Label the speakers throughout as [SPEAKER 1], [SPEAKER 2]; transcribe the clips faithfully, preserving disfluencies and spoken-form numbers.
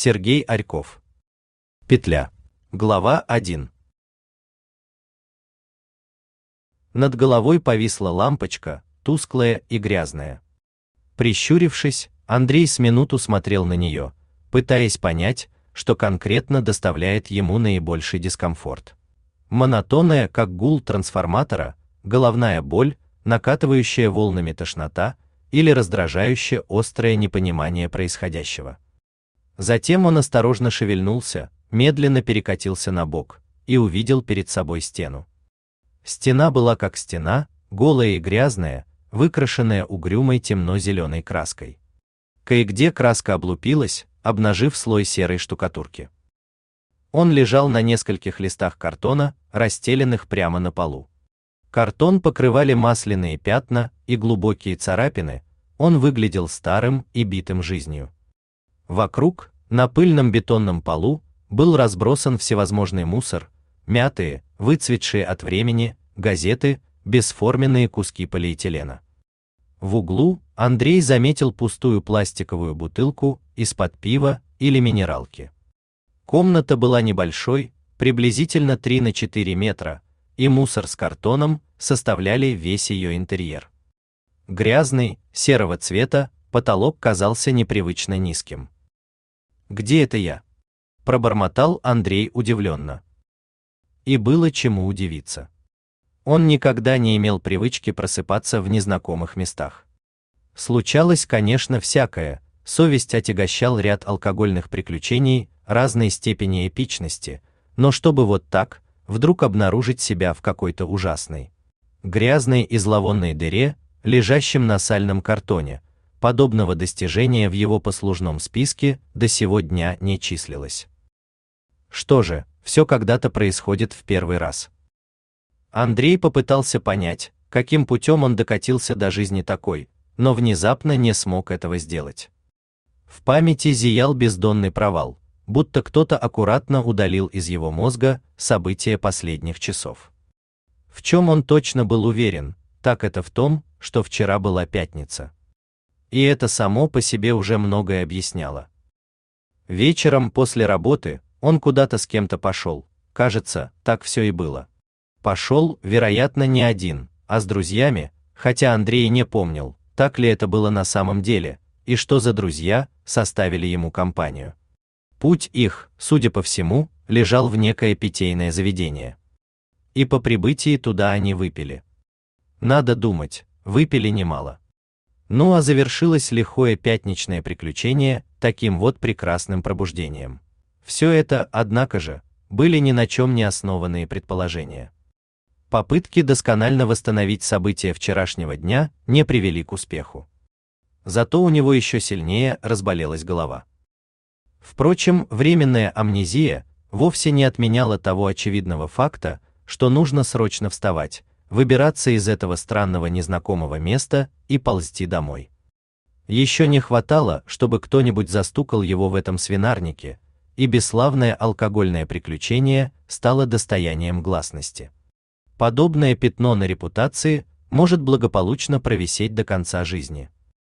[SPEAKER 1] Сергей Орьков. Петля. Глава один. Над головой повисла лампочка, тусклая и грязная. Прищурившись, Андрей с минуту смотрел на нее, пытаясь понять, что конкретно доставляет ему наибольший дискомфорт. Монотонная, как гул трансформатора, головная боль, накатывающая волнами тошнота или раздражающее острое непонимание происходящего. Затем он осторожно шевельнулся, медленно перекатился на бок и увидел перед собой стену. Стена была как стена, голая и грязная, выкрашенная угрюмой темно-зеленой краской. Кое-где краска облупилась, обнажив слой серой штукатурки. Он лежал на нескольких листах картона, расстеленных прямо на полу. Картон покрывали масляные пятна и глубокие царапины, он выглядел старым и битым жизнью. Вокруг, на пыльном бетонном полу, был разбросан всевозможный мусор, мятые, выцветшие от времени, газеты, бесформенные куски полиэтилена. В углу Андрей заметил пустую пластиковую бутылку из-под пива или минералки. Комната была небольшой, приблизительно три на четыре метра, и мусор с картоном составляли весь ее интерьер. Грязный, серого цвета, потолок казался непривычно низким. «Где это я?» – пробормотал Андрей удивленно. И было чему удивиться. Он никогда не имел привычки просыпаться в незнакомых местах. Случалось, конечно, всякое, совесть отягощал ряд алкогольных приключений разной степени эпичности, но чтобы вот так, вдруг обнаружить себя в какой-то ужасной, грязной и зловонной дыре, лежащем на сальном картоне, подобного достижения в его послужном списке до сего дня не числилось. Что же, все когда-то происходит в первый раз. Андрей попытался понять, каким путем он докатился до жизни такой, но внезапно не смог этого сделать. В памяти зиял бездонный провал, будто кто-то аккуратно удалил из его мозга события последних часов. В чем он точно был уверен, так это в том, что вчера была пятница. И это само по себе уже многое объясняло. Вечером после работы он куда-то с кем-то пошел, кажется, так все и было. Пошел, вероятно, не один, а с друзьями, хотя Андрей не помнил, так ли это было на самом деле, и что за друзья составили ему компанию. Путь их, судя по всему, лежал в некое питейное заведение. И по прибытии туда они выпили. Надо думать, выпили немало. Ну а завершилось лихое пятничное приключение таким вот прекрасным пробуждением. Все это, однако же, были ни на чем не основанные предположения. Попытки досконально восстановить события вчерашнего дня не привели к успеху. Зато у него еще сильнее разболелась голова. Впрочем, временная амнезия вовсе не отменяла того очевидного факта, что нужно срочно вставать, выбираться из этого странного незнакомого места и ползти домой. Еще не хватало, чтобы кто-нибудь застукал его в этом свинарнике, и бесславное алкогольное приключение стало достоянием гласности. Подобное пятно на репутации может благополучно провисеть до конца жизни.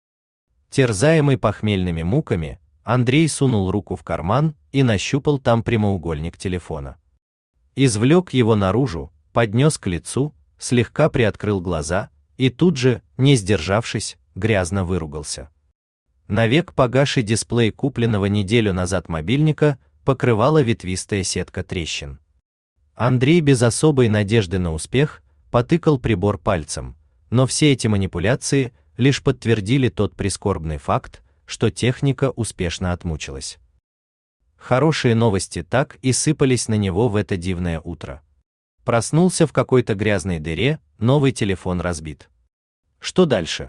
[SPEAKER 1] Терзаемый похмельными муками, Андрей сунул руку в карман и нащупал там прямоугольник телефона. Извлек его наружу, поднес к лицу, слегка приоткрыл глаза и тут же, не сдержавшись, грязно выругался. Навек погасший дисплей купленного неделю назад мобильника покрывала ветвистая сетка трещин. Андрей без особой надежды на успех потыкал прибор пальцем, но все эти манипуляции лишь подтвердили тот прискорбный факт, что техника успешно отмучилась. Хорошие новости так и сыпались на него в это дивное утро. Проснулся в какой-то грязной дыре, новый телефон разбит. Что дальше?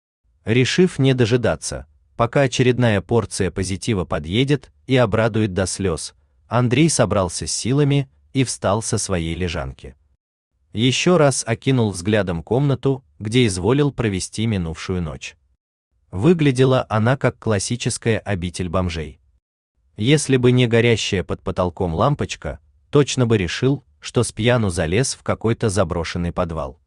[SPEAKER 1] Решив не дожидаться, пока очередная порция позитива подъедет и обрадует до слез, Андрей собрался с силами и встал со своей лежанки. Еще раз окинул взглядом комнату, где изволил провести минувшую ночь. Выглядела она как классическая обитель бомжей. Если бы не горящая под потолком лампочка, точно бы решил, что с пьяну залез в какой-то заброшенный подвал.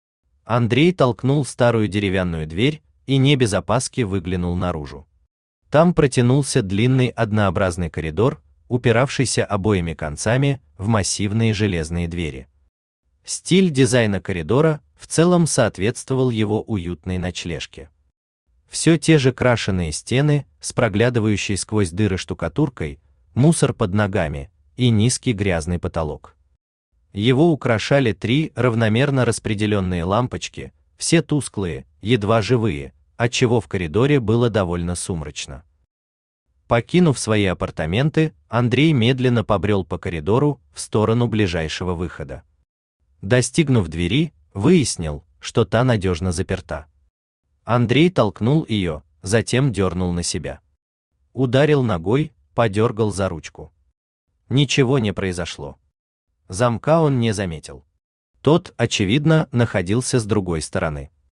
[SPEAKER 1] Андрей толкнул старую деревянную дверь и не без опаски выглянул наружу. Там протянулся длинный однообразный коридор, упиравшийся обоими концами в массивные железные двери. Стиль дизайна коридора в целом соответствовал его уютной ночлежке. Все те же крашеные стены с проглядывающей сквозь дыры штукатуркой, мусор под ногами и низкий грязный потолок. Его украшали три равномерно распределенные лампочки, все тусклые, едва живые, отчего в коридоре было довольно сумрачно. Покинув свои апартаменты, Андрей медленно побрел по коридору в сторону ближайшего выхода. Достигнув двери, выяснил, что та надежно заперта. Андрей толкнул ее, затем дернул на себя. Ударил ногой, подергал за ручку. Ничего не произошло. Замка он не заметил. Тот, очевидно, находился с другой стороны.